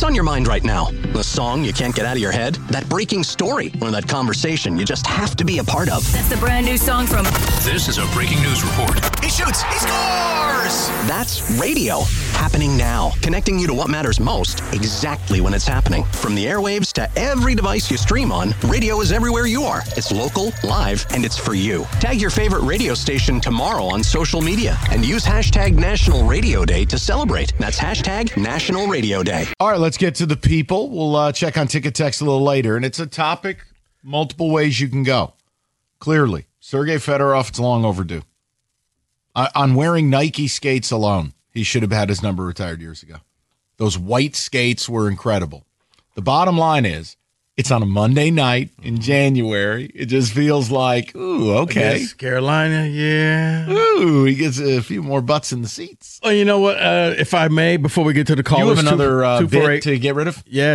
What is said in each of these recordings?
What's on your mind right now? The song you can't get out of your head? That breaking story? Or that conversation you just have to be a part of? That's the brand new song from... This is a breaking news report. He shoots! He scores! That's radio. Happening now. Connecting you to what matters most, exactly when it's happening. From the airwaves to every device you stream on, radio is everywhere you are. It's local, live, and it's for you. Tag your favorite radio station tomorrow on social media and use hashtag National Radio Day to celebrate. That's hashtag National Radio Day. All right, let's get to the people. We'll check on Ticket Text a little later. And it's a topic, multiple ways you can go. Clearly, Sergei Fedorov, it's long overdue. On wearing Nike skates alone, he should have had his number retired years ago. Those white skates were incredible. The bottom line is, it's on a Monday night in January. It just feels like, ooh, okay. Against Carolina, yeah. Ooh, he gets a few more butts in the seats. Well, you know what? If I may, before we get to the callers. You have another bit to get rid of? Yeah,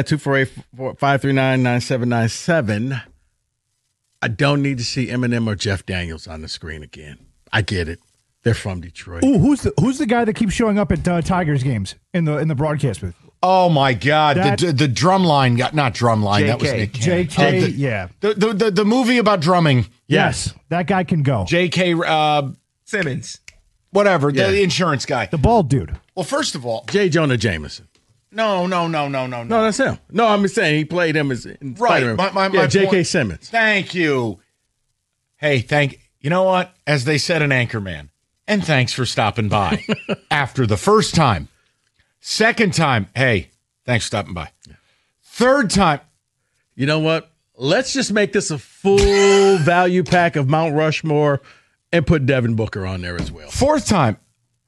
248-539-9797. I don't need to see Eminem or Jeff Daniels on the screen again. I get it. They're from Detroit. Ooh, who's the guy that keeps showing up at Tigers games in the broadcast booth? Oh my God! The drum line not drum line. JK. That was Nick Cannon. JK. Yeah. The movie about drumming. Yes, that guy can go. JK Simmons. Whatever. Yeah. The insurance guy. The bald dude. Well, first of all, J. Jonah Jameson. No. No, that's him. No, I'm saying he played him as in right. My J.K. point. Simmons. Thank you. Hey, you know what? As they said in Anchorman, and thanks for stopping by. After the first time. Second time, hey, thanks for stopping by. Yeah. Third time. You know what? Let's just make this a full value pack of Mount Rushmore and put Devin Booker on there as well. Fourth time.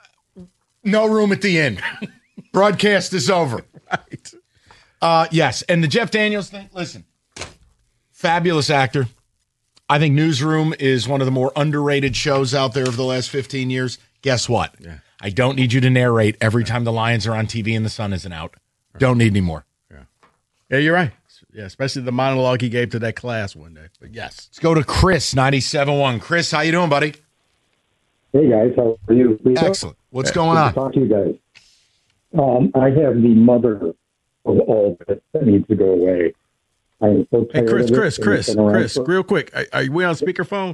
No room at the inn. Broadcast is over. Right. Yes, and the Jeff Daniels thing, listen, fabulous actor. I think Newsroom is one of the more underrated shows out there of the last 15 years. Guess what? Yeah. I don't need you to narrate every time the Lions are on TV and the sun isn't out. Right. Don't need any more. Yeah, you're right. Yeah, especially the monologue he gave to that class one day. But yes. Let's go to Chris, 97.1. Chris, how you doing, buddy? Hey, guys. How are you? Excellent. What's going on? Talk to you guys. I have the mother of all this that needs to go away. I am so tired of it. Chris, real quick. Are we on speakerphone?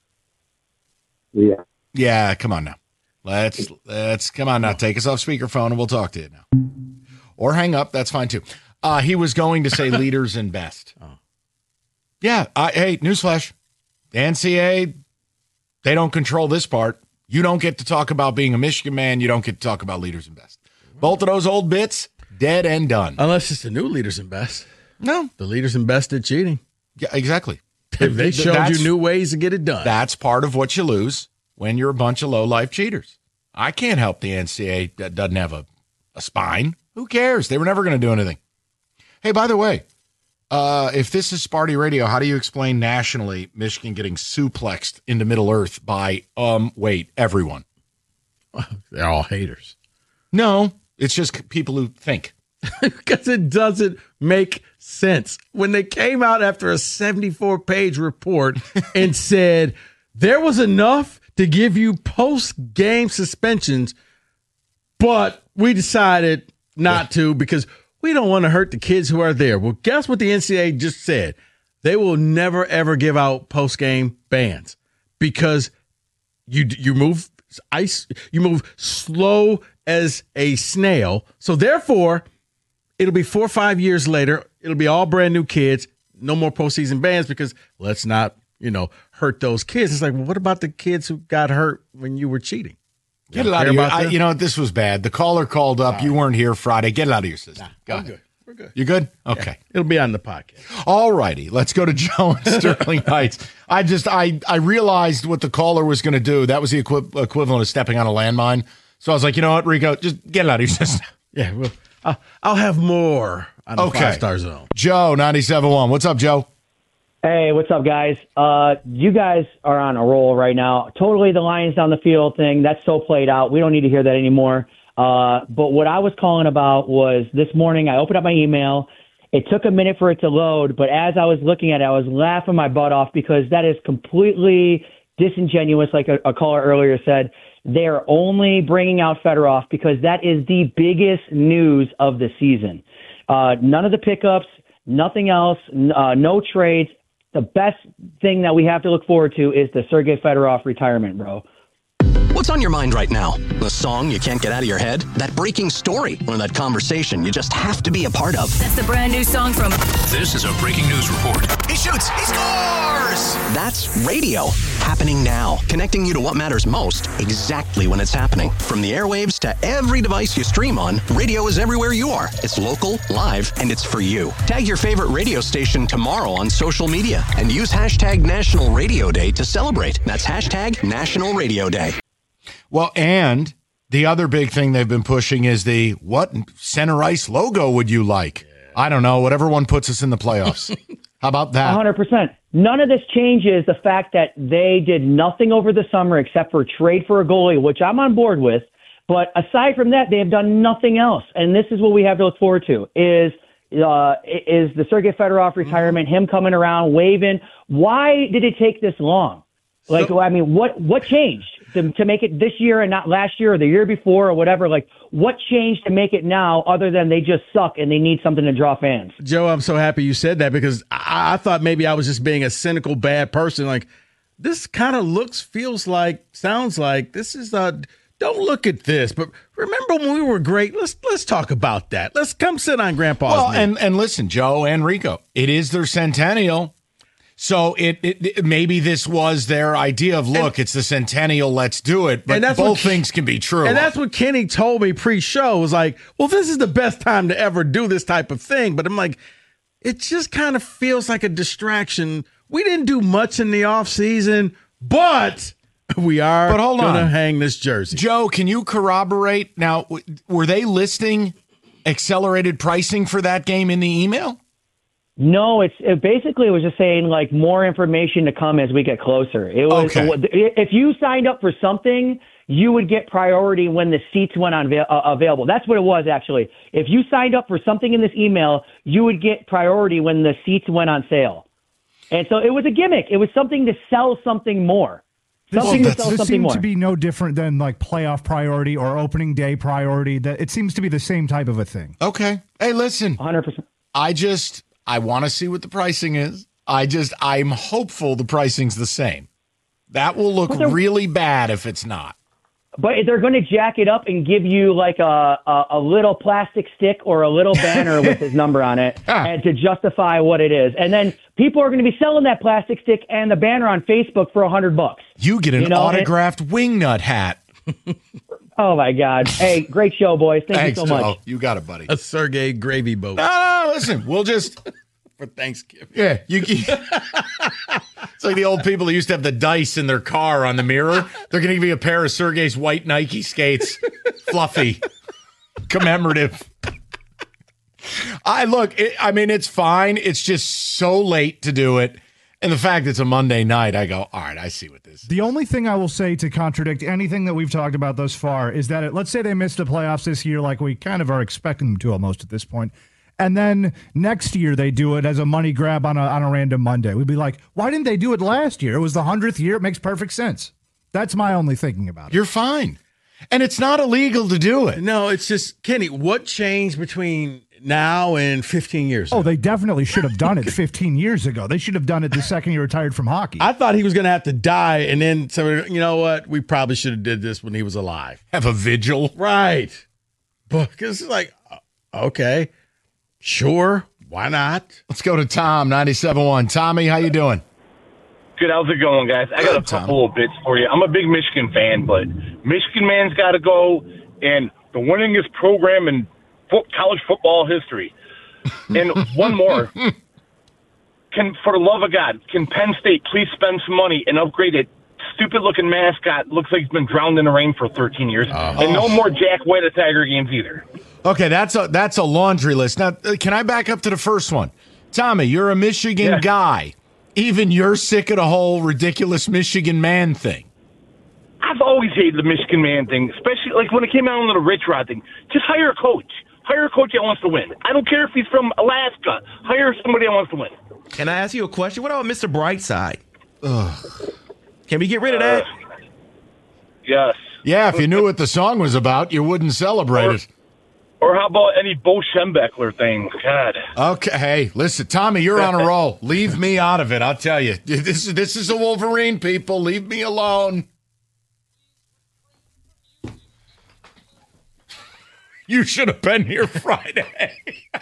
Yeah. Yeah, come on now. Let's come on now. Take us off speakerphone and we'll talk to you now. Or hang up. That's fine too. He was going to say leaders and best. Oh. Yeah. Hey, newsflash. The NCAA, they don't control this part. You don't get to talk about being a Michigan man. You don't get to talk about leaders and best. Both of those old bits, dead and done. Unless it's the new leaders and best. No. The leaders and best at cheating. Yeah, exactly. They showed you new ways to get it done. That's part of what you lose when you're a bunch of low-life cheaters. I can't help the NCAA that doesn't have a spine. Who cares? They were never going to do anything. Hey, by the way, if this is Sparty Radio, how do you explain nationally Michigan getting suplexed into Middle Earth by, everyone? They're all haters. No, it's just people who think. Because it doesn't make sense. When they came out after a 74-page report and said there was enough to give you post-game suspensions, but we decided not to because we don't want to hurt the kids who are there. Well, guess what the NCAA just said? They will never, ever give out post-game bans because you move slow as a snail. So therefore, it'll be 4 or 5 years later. It'll be all brand new kids. No more postseason bans because let's not, hurt those kids. It's like, well, what about the kids who got hurt when you were cheating? Get it out of here. This was bad. The caller called up. You weren't here Friday. Get it out of your system. Go ahead. We're good. You good? Okay. Yeah, it'll be on the podcast. All righty. Let's go to Joe in Sterling Heights. I realized what the caller was going to do. That was the equivalent of stepping on a landmine. So I was like, you know what, Rico? Just get it out of your system. Yeah. Well, I'll have more on the 5-star zone. Joe, 97.1. What's up, Joe? Hey, what's up, guys? You guys are on a roll right now. Totally the Lions down the field thing. That's so played out. We don't need to hear that anymore. But what I was calling about was this morning I opened up my email. It took a minute for it to load, but as I was looking at it, I was laughing my butt off because that is completely disingenuous, like a caller earlier said. They're only bringing out Fedorov because that is the biggest news of the season. None of the pickups, nothing else, no trades. The best thing that we have to look forward to is the Sergei Fedorov retirement, bro. What's on your mind right now? The song you can't get out of your head? That breaking story? Or that conversation you just have to be a part of? That's the brand new song from... This is a breaking news report. He shoots! He scores! That's radio. Happening now. Connecting you to what matters most exactly when it's happening. From the airwaves to every device you stream on, radio is everywhere you are. It's local, live, and it's for you. Tag your favorite radio station tomorrow on social media and use hashtag National Radio Day to celebrate. That's hashtag National Radio Day. Well, and the other big thing they've been pushing is the what center ice logo would you like? I don't know, whatever one puts us in the playoffs. How about that? 100%. None of this changes the fact that they did nothing over the summer except for trade for a goalie, which I'm on board with. But aside from that, they have done nothing else. And this is what we have to look forward to is the Sergei Fedorov retirement, him coming around, waving. Why did it take this long? Like, I mean, what changed to make it this year and not last year or the year before or whatever? Like, what changed to make it now other than they just suck and they need something to draw fans? Joe, I'm so happy you said that because I thought maybe I was just being a cynical, bad person. Like, this kind of looks, feels like, sounds like this is don't look at this. But remember when we were great? Let's talk about that. Let's come sit on Grandpa's knee. And listen, Joe and Rico, it is their centennial. So it maybe this was their idea of, look, it's the centennial, let's do it. But both things can be true. And that's what Kenny told me pre-show, was like, well, this is the best time to ever do this type of thing. But I'm like, it just kind of feels like a distraction. We didn't do much in the offseason, but we are going to hang this jersey. Joe, can you corroborate? Now, were they listing accelerated pricing for that game in the email? No, it basically was just saying like more information to come as we get closer. It was if you signed up for something, you would get priority when the seats went on available. That's what it was actually. If you signed up for something in this email, you would get priority when the seats went on sale. And so it was a gimmick. It was something to sell something more. This seemed to be no different than like playoff priority or opening day priority. That it seems to be the same type of a thing. Okay. Hey, listen. 100%. I want to see what the pricing is. I'm hopeful the pricing's the same. That will look really bad if it's not. But they're going to jack it up and give you like a little plastic stick or a little banner with his number on it and to justify what it is. And then people are going to be selling that plastic stick and the banner on Facebook for $100. You get an autographed wingnut hat. Oh, my God. Hey, great show, boys. Thanks you so much. You got it, buddy. A Sergei gravy boat. No, listen, we'll just... for Thanksgiving. Yeah. It's like the old people who used to have the dice in their car on the mirror. They're going to give you a pair of Sergei's white Nike skates. Fluffy. Commemorative. It's fine. It's just so late to do it. And the fact it's a Monday night, I go, all right, I see what this is. The only thing I will say to contradict anything that we've talked about thus far is that let's say they missed the playoffs this year like we kind of are expecting them to almost at this point. And then next year they do it as a money grab on a random Monday. We'd be like, why didn't they do it last year? It was the 100th year. It makes perfect sense. That's my only thinking about it. You're fine. And it's not illegal to do it. No, it's just, Kenny, what changed between now and 15 years ago? Oh, they definitely should have done it 15 years ago. They should have done it the second he retired from hockey. I thought he was going to have to die, and then, so you know what? We probably should have did this when he was alive. Have a vigil. Right. Because it's like, okay, sure, why not? Let's go to Tom, 97.1. Tommy, how you doing? Good. How's it going, guys? I got a couple of bits for you. I'm a big Michigan fan, but Michigan man's got to go, and the winningest program in college football history. And one more. For the love of God, can Penn State please spend some money and upgrade it? Stupid-looking mascot looks like he's been drowned in the rain for 13 years. And no more Jack White at Tiger games either. Okay, that's a laundry list. Now, can I back up to the first one? Tommy, you're a Michigan guy. Even you're sick of the whole ridiculous Michigan man thing. I've always hated the Michigan man thing, especially like when it came out on the Rich Rod thing. Just hire a coach. Hire a coach that wants to win. I don't care if he's from Alaska. Hire somebody that wants to win. Can I ask you a question? What about Mr. Brightside? Can we get rid of that? Yes. Yeah, if you knew what the song was about, you wouldn't celebrate it. Or how about any Bo Schembechler thing? God. Okay, hey, listen, Tommy, you're on a roll. Leave me out of it. I'll tell you. This is a Wolverine, people. Leave me alone. You should have been here Friday.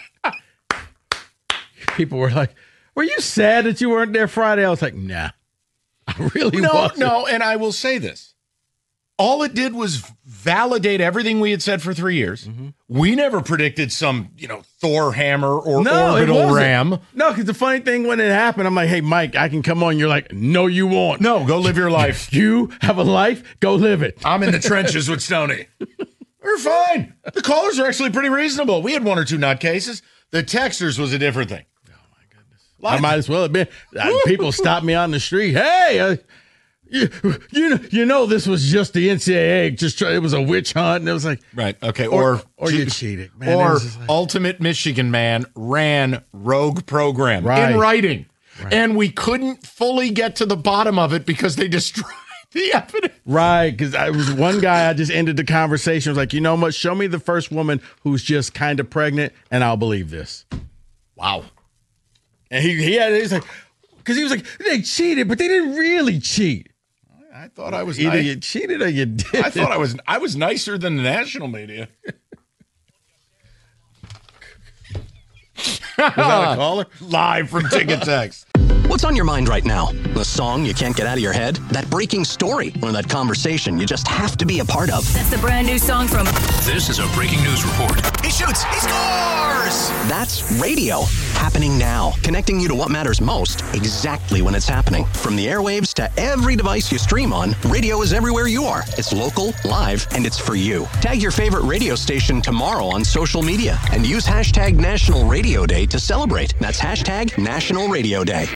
People were like, "Were you sad that you weren't there Friday?" I was like, "Nah, I really wasn't." No, and I will say this. All it did was validate everything we had said for 3 years. Mm-hmm. We never predicted some, Thor hammer or orbital ram. No, because the funny thing when it happened, I'm like, "Hey, Mike, I can come on." You're like, "No, you won't. No, go live your life. You have a life. Go live it." I'm in the trenches with Stoney. We're fine. The callers are actually pretty reasonable. We had one or two nutcases. The texters was a different thing. Oh, my goodness. I might as well have been. People stopped me on the street. Hey, you know, this was just the NCAA. It was a witch hunt. And it was like. Right. Okay. Or you cheated. Man, or Ultimate Michigan Man ran rogue program in writing. Right. And we couldn't fully get to the bottom of it because they destroyed the evidence. Right, because I was one guy, I just ended the conversation. I was like, you know what? Show me the first woman who's just kind of pregnant, and I'll believe this. Wow. And he's like, because he was like, they cheated, but they didn't really cheat. I thought I was either you cheated or you did. I thought I was nicer than the national media. Was that a caller? Live from Ticket Text. What's on your mind right now? The song you can't get out of your head? That breaking story? Or that conversation you just have to be a part of? That's the brand new song from... This is a breaking news report. He shoots! He scores! That's radio. Happening now. Connecting you to what matters most, exactly when it's happening. From the airwaves to every device you stream on, radio is everywhere you are. It's local, live, and it's for you. Tag your favorite radio station tomorrow on social media and use hashtag National Radio Day to celebrate. That's hashtag National Radio Day.